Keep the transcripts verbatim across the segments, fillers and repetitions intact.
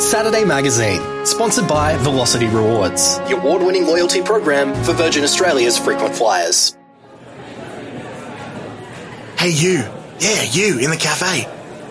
Saturday Magazine, sponsored by Velocity Rewards, the award-winning loyalty program for Virgin Australia's frequent flyers. Hey you, yeah you in the cafe.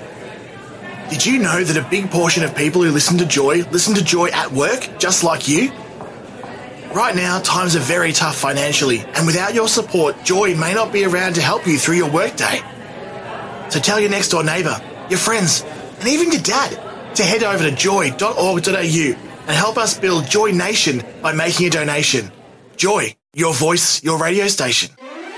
Did you know that a big portion of people who listen to Joy listen to Joy at work, just like you? Right now, times are very tough financially, and without your support, Joy may not be around to help you through your workday. So tell your next door neighbour, your friends, and even your dad to head over to joy dot org dot a u and help us build Joy Nation by making a donation. Joy, your voice, your radio station.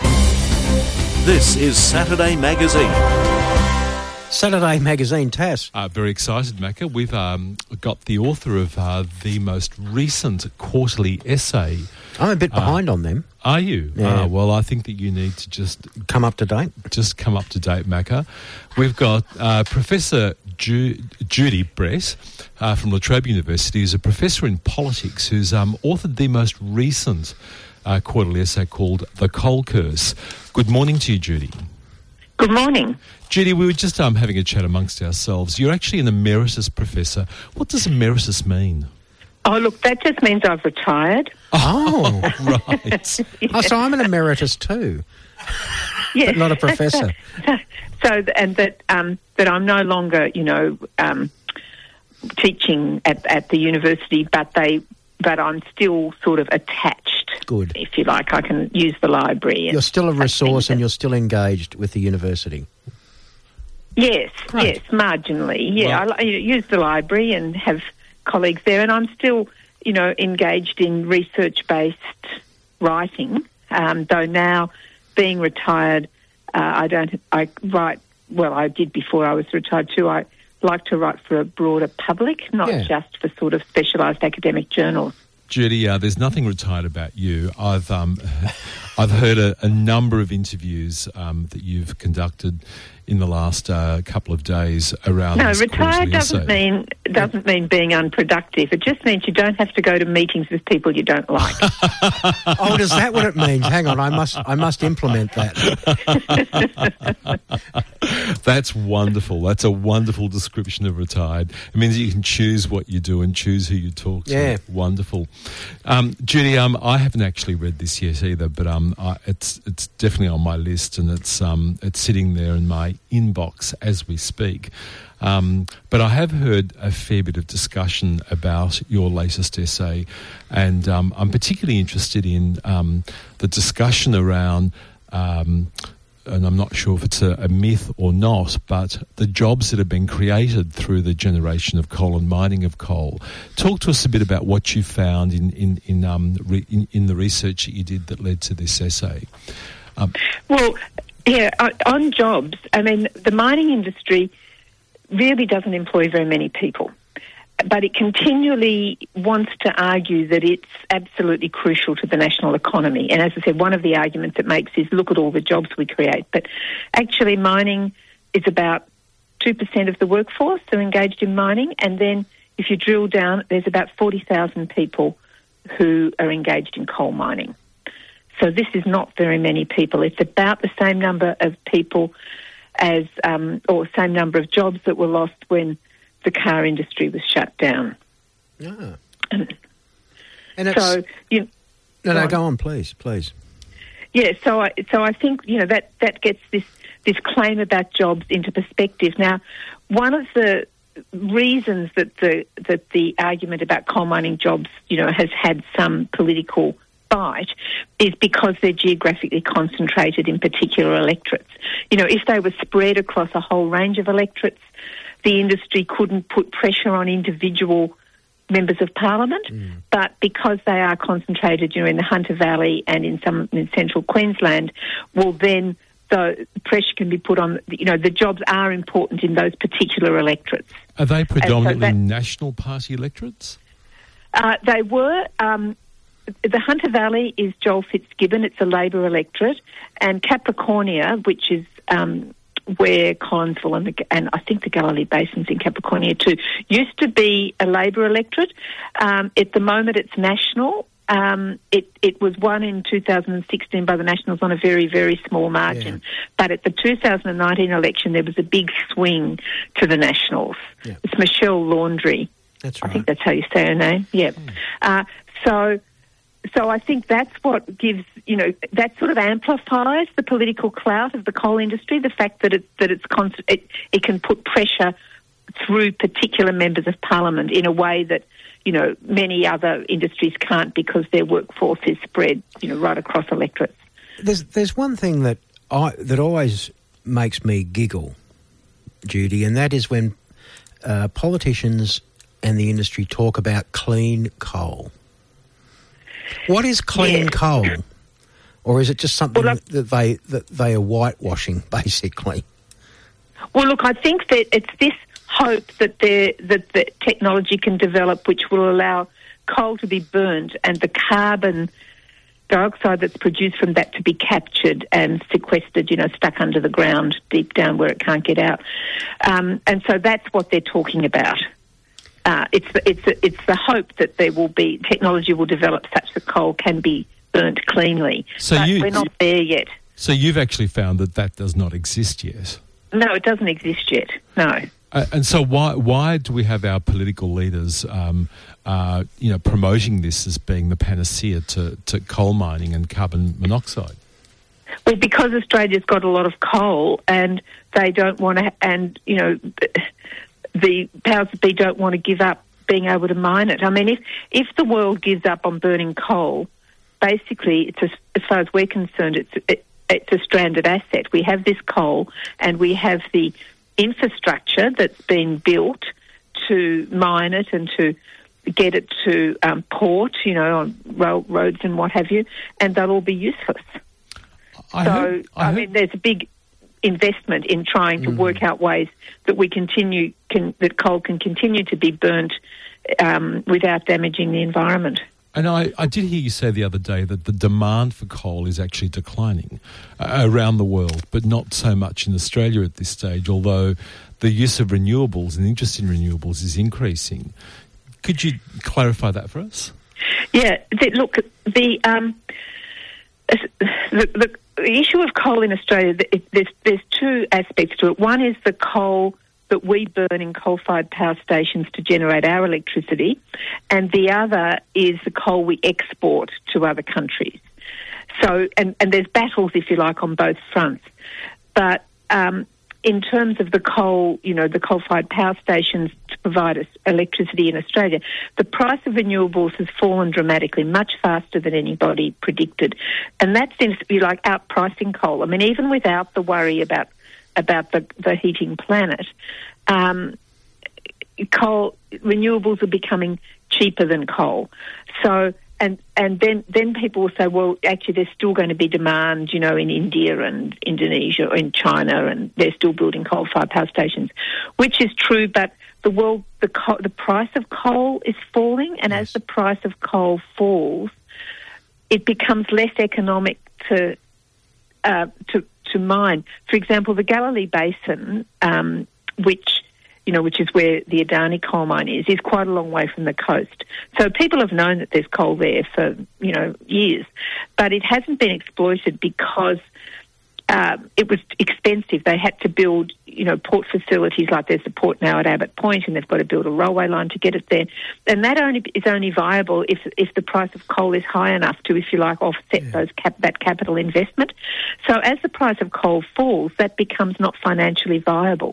This is Saturday Magazine. Saturday Magazine, Tass. Uh, very excited, Macca. We've um, got the author of uh, the most recent quarterly essay. I'm a bit behind uh, on them. Are you? Yeah. Uh, well, I think that you need to just... Come up to date. Just come up to date, Macca. We've got uh, Professor Ju- Judy Brett uh, from La Trobe University, who's a professor in politics, who's um, authored the most recent uh, quarterly essay called The Coal Curse. Good morning to you, Judy. Good morning. Judy, we were just um, having a chat amongst ourselves. You're actually an emeritus professor. What does emeritus mean? Oh, look, that just means I've retired. Oh, right. Yeah. Oh, so I'm an emeritus too, Yes. but not a professor. so, so, and that um, that I'm no longer, you know, um, teaching at, at the university, but they, but I'm still sort of attached. Good. If you like, I can use the library. And You're still a resource things. and you're still engaged with the university. Yes, Great. yes, marginally. Yeah, Well- I, I use the library and have colleagues there, and I'm still, you know, engaged in research-based writing. Um, though now, being retired, uh, I don't. I write. Well, I did before I was retired too. I like to write for a broader public, not Yeah. just for sort of specialised academic journals. Judy, uh, there's nothing retired about you. I've um, I've heard a, a number of interviews um, that you've conducted in the last uh, couple of days around. No, this retired quarterly doesn't essay. mean doesn't mean being unproductive. It just means you don't have to go to meetings with people you don't like. Oh, is that what it means? Hang on, I must I must implement that. That's wonderful. That's a wonderful description of retired. It means you can choose what you do and choose who you talk to. Yeah. Wonderful. Um, Judy, um, I haven't actually read this yet either, but um, I, it's it's definitely on my list, and it's um, it's sitting there in my inbox as we speak. Um, but I have heard a fair bit of discussion about your latest essay, and um, I'm particularly interested in um, the discussion around, um, and I'm not sure if it's a, a myth or not, but the jobs that have been created through the generation of coal and mining of coal. Talk to us a bit about what you found in in in, um, re, in, in the research that you did that led to this essay. Um, Well, yeah, on- on jobs, I mean, the mining industry really doesn't employ very many people, but it continually wants to argue that it's absolutely crucial to the national economy. And as I said, one of the arguments it makes is look at all the jobs we create. But actually mining is about two percent of the workforce are engaged in mining, and then if you drill down, there's about forty thousand people who are engaged in coal mining. So this is not very many people. It's about the same number of people as, um, or same number of jobs that were lost when the car industry was shut down. Yeah. And And it's, so, you no, no, go on. go on, please, please. yeah. So I, so I think you know that that gets this this claim about jobs into perspective. Now, one of the reasons that the that the argument about coal mining jobs, you know, has had some political bite is because they're geographically concentrated in particular electorates. You know, if they were spread across a whole range of electorates, the industry couldn't put pressure on individual members of parliament, mm. but because they are concentrated, you know, in the Hunter Valley and in some in central Queensland, well then the pressure can be put on, you know, the jobs are important in those particular electorates. Are they predominantly so that, National Party electorates? Uh, they were. Um, the Hunter Valley is Joel Fitzgibbon. It's a Labor electorate. And Capricornia, which is um, where Collinsville and, the, and I think the Galilee Basin's in Capricornia too, used to be a Labor electorate. Um, at the moment it's national. Um, it, it was won in two thousand sixteen by the Nationals on a very, very small margin. Yeah. But at the two thousand nineteen election, there was a big swing to the Nationals. Yeah. It's Michelle Laundry That's I right. think that's how you say her name. Yeah. Mm. Uh, so, so I think that's what gives, you know, that sort of amplifies the political clout of the coal industry. The fact that it that it's const- it, it can put pressure through particular members of parliament in a way that, you know, many other industries can't, because their workforce is spread, you know, right across electorates. There's there's one thing that I that always makes me giggle, Judy, and that is when uh, politicians and the industry talk about clean coal. What is clean yeah. coal, or is it just something well, that they that they are whitewashing, basically? Well, look, I think that it's this hope that the that the technology can develop which will allow coal to be burned and the carbon dioxide that's produced from that to be captured and sequestered, you know, stuck under the ground deep down where it can't get out. Um, and so that's what they're talking about. Uh, it's the, it's the, it's the hope that there will be technology will develop such that coal can be burnt cleanly. So but you, we're not there yet. So you've actually found that that does not exist yet. No, it doesn't exist yet. No. Uh, and so why why do we have our political leaders, um, uh, you know, promoting this as being the panacea to, to coal mining and carbon monoxide? Well, because Australia's got a lot of coal, and they don't want to, and you know, the powers that be don't want to give up being able to mine it. I mean, if if the world gives up on burning coal, basically, it's a, as far as we're concerned, it's it, it's a stranded asset. We have this coal, and we have the infrastructure that's been built to mine it and to get it to um, port, you know, on rail, roads and what have you, and they'll all be useless. I so, heard, I, I heard... mean, there's a big investment in trying to mm. work out ways that we continue, can, that coal can continue to be burnt um, without damaging the environment. And I, I did hear you say the other day that the demand for coal is actually declining uh, around the world, but not so much in Australia at this stage, although the use of renewables and interest in renewables is increasing. Could you clarify that for us? Yeah, the, look, the, um, the, the issue of coal in Australia, it, there's, there's two aspects to it. One is the coal that we burn in coal-fired power stations to generate our electricity, and the other is the coal we export to other countries. So, and, and there's battles, if you like, on both fronts. But um, in terms of the coal, you know, the coal-fired power stations to provide us electricity in Australia, the price of renewables has fallen dramatically, much faster than anybody predicted. And that seems to be like outpricing coal. I mean, even without the worry about about the, the heating planet, um, coal renewables are becoming cheaper than coal. So, and and then, then people will say, well, actually, there's still going to be demand, you know, in India and Indonesia or in China, and they're still building coal-fired power stations, which is true. But the world, the co- the price of coal is falling, and yes. as the price of coal falls, it becomes less economic to uh, to to mine. For example, the Galilee Basin, um, which you know, which is where the Adani coal mine is, is quite a long way from the coast. So people have known that there's coal there for, you know, years, but it hasn't been exploited because uh, it was expensive. They had to build, you know, port facilities, like there's a port now at Abbott Point, and they've got to build a railway line to get it there. And that only is only viable if if the price of coal is high enough to, if you like, offset yeah. those cap, that capital investment. So as the price of coal falls, that becomes not financially viable.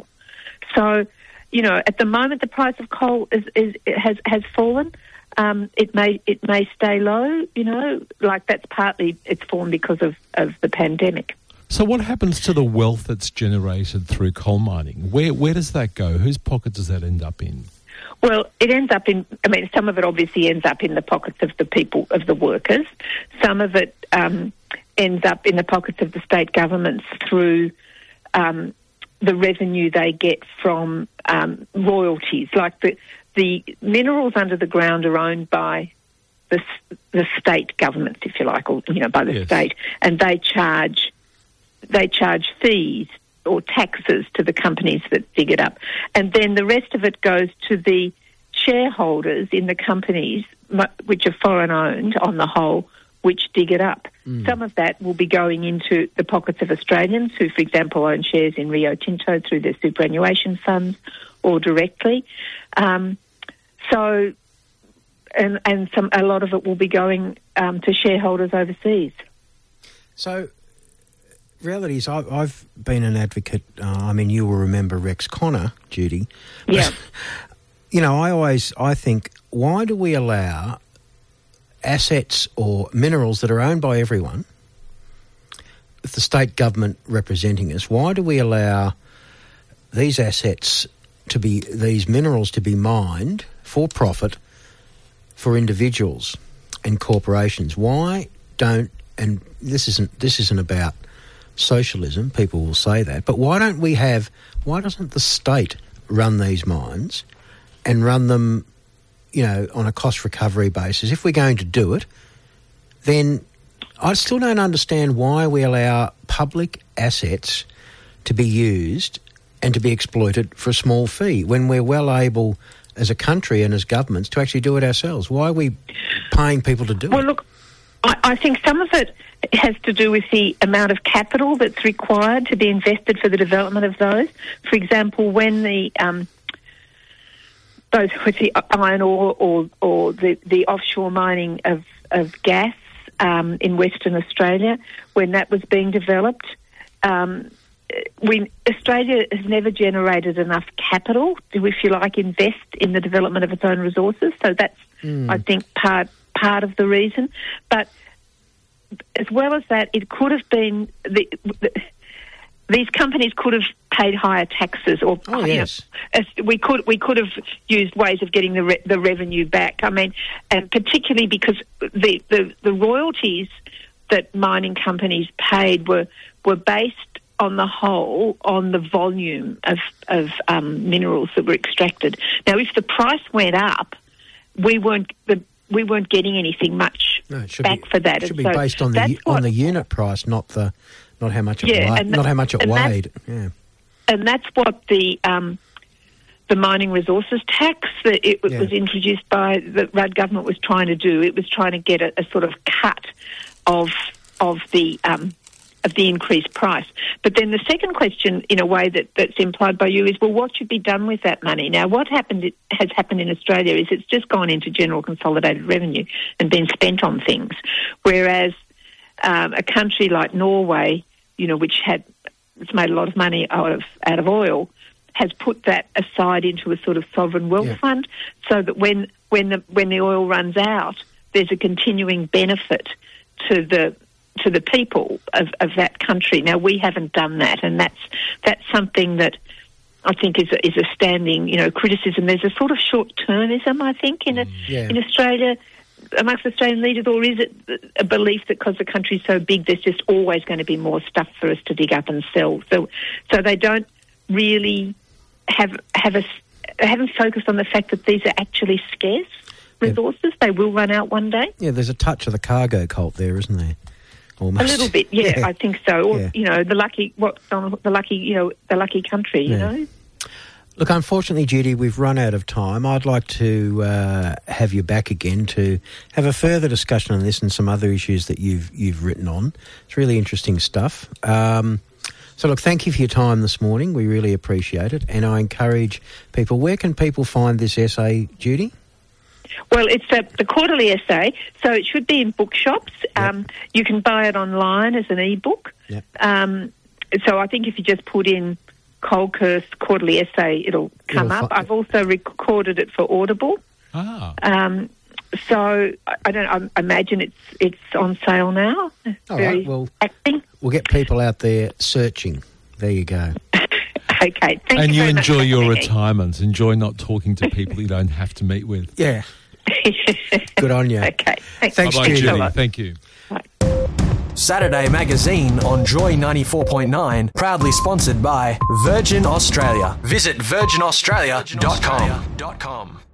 So, you know, at the moment, the price of coal is, is has has fallen. Um, it may it may stay low. You know, like that's partly it's fallen because of, of the pandemic. So, what happens to the wealth that's generated through coal mining? Where where does that go? Whose pocket does that end up in? Well, it ends up in. I mean, some of it obviously ends up in the pockets of the people, of the workers. Some of it um, ends up in the pockets of the state governments through Um, the revenue they get from um, royalties. Like the the minerals under the ground are owned by the the state governments, if you like, or you know, by the yes. state, and they charge they charge fees or taxes to the companies that dig it up, and then the rest of it goes to the shareholders in the companies, which are foreign owned on the whole, which dig it up. Mm. Some of that will be going into the pockets of Australians who, for example, own shares in Rio Tinto through their superannuation funds or directly. Um, so, and and some a lot of it will be going um, to shareholders overseas. So, reality is, I've, I've been an advocate. Uh, I mean, you will remember Rex Connor, Judy. Yeah. You know, I always I think, why do we allow assets or minerals that are owned by everyone, with the state government representing us, why do we allow these assets to be, these minerals to be mined for profit for individuals and corporations? Why don't, and this isn't this isn't about socialism, people will say that, but why don't we have, why doesn't the state run these mines and run them, you know, on a cost recovery basis? If we're going to do it, then I still don't understand why we allow public assets to be used and to be exploited for a small fee when we're well able as a country and as governments to actually do it ourselves. Why are we paying people to do well, it? Well, look, I, I think some of it has to do with the amount of capital that's required to be invested for the development of those. For example, when the um, those with the iron ore or or the, the offshore mining of of gas um, in Western Australia, when that was being developed, um, we Australia has never generated enough capital to, if you like, invest in the development of its own resources. So that's, mm. I think, part part of the reason. But as well as that, it could have been the, the, these companies could have paid higher taxes, or oh, yes. you know, we could we could have used ways of getting the re, the revenue back. I mean, and particularly because the, the, the royalties that mining companies paid were were based on the whole on the volume of of um, minerals that were extracted. Now, if the price went up, we weren't the we weren't getting anything much no, it should back be, for that. It should and be so based on the what, on the unit price, not the not how much it yeah, weighed, and not how much it and weighed. Yeah, and that's what the um, the mining resources tax that it yeah. was introduced by the Rudd government was trying to do. It was trying to get a, a sort of cut of of the um, of the increased price. But then the second question, in a way that, that's implied by you, is, well, what should be done with that money? Now, what happened it has happened in Australia is it's just gone into general consolidated revenue and been spent on things, whereas um, a country like Norway, you know, which had it's made a lot of money out of out of oil, has put that aside into a sort of sovereign wealth yeah. fund, so that when when the when the oil runs out, there's a continuing benefit to the to the people of, of that country. Now, we haven't done that, and that's that's something that I think is a, is a standing, you know, criticism. There's a sort of short-termism, I think, in a, yeah. in Australia, amongst Australian leaders, or is it a belief that because the country's so big, there's just always going to be more stuff for us to dig up and sell? So, so they don't really have have a they haven't focused on the fact that these are actually scarce resources. Yeah. They will run out one day. Yeah, there's a touch of the cargo cult there, isn't there? Almost. A little bit, yeah, yeah. I think so. Or, yeah. you know, the lucky, what the lucky, you know, the lucky country, you yeah. know. Look, unfortunately, Judy, we've run out of time. I'd like to uh, have you back again to have a further discussion on this and some other issues that you've you've written on. It's really interesting stuff. Um, so, look, thank you for your time this morning. We really appreciate it, and I encourage people. Where can people find this essay, Judy? Well, it's a, the quarterly essay, so it should be in bookshops. Yep. Um, you can buy it online as an e-book. Yep. Um, so I think if you just put in Colkhurst quarterly essay, it'll come it'll up. fi- I've also recorded it for Audible. Ah. Um, so I, I don't. I imagine it's it's on sale now. All Very right, well, acting. we'll get people out there searching. There you go. Okay, thank and you you very much enjoy for your having me. retirement. Enjoy not talking to people you don't have to meet with. Yeah. Good on you. Okay. Thanks, Thanks, Bye-bye, Judy. Judy. Thank you. Saturday Magazine on Joy ninety-four point nine, proudly sponsored by Virgin Australia. Visit virgin australia dot com.